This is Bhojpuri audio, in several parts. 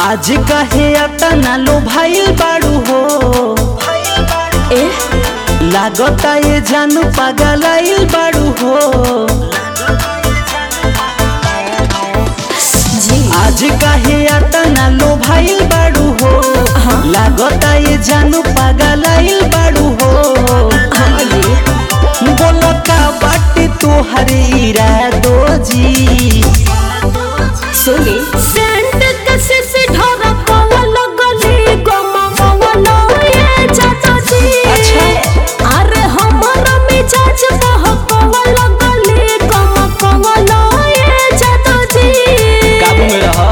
आज कहे अतना लो भाई बाड़ू हो लागता ये जानू पागलाइल बाड़ू हो आज कहे अतना लो भाई बाड़ू हो लागता ये जानू पागलाइल बाड़ू हो बोलो का बाटे तोहर इरादो जी सुनी सेंट कसे से ढोरा पवन गली गमा पवन ये चाचा जी अरे हमारा मिजाज बह पवन गली गमा पवन ये चाचा जी काबू में रहा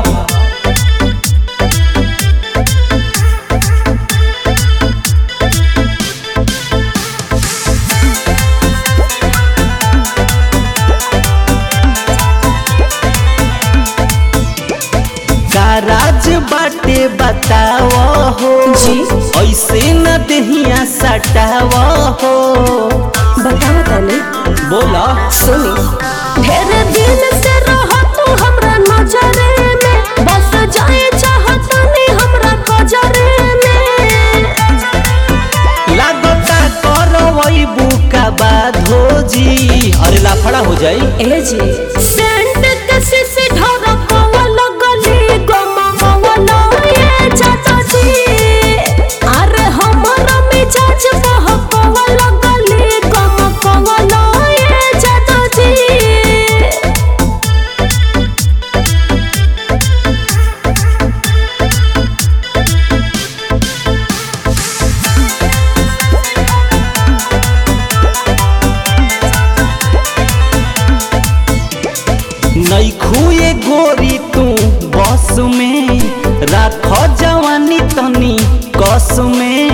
राज बाटे बताव हो ऐसे न दहिया सटाव हो बताओ तनी बोला सुनी ढेर दिन से रह तू हमरा नजरे में बस जाए चाहत नहीं हमरा कजरे में लागता करवई बुका बाधो जी अरे लाफड़ा हो जाई ए जी सेंट कसे से ढोरा पवन गली गमा पवन ये चाचा जी अरे हमारा मिजाज बह पवन गली गमा पवन ये चाचा जी नहीं खुए गोरी तू बस में राख जवानी तनी कस में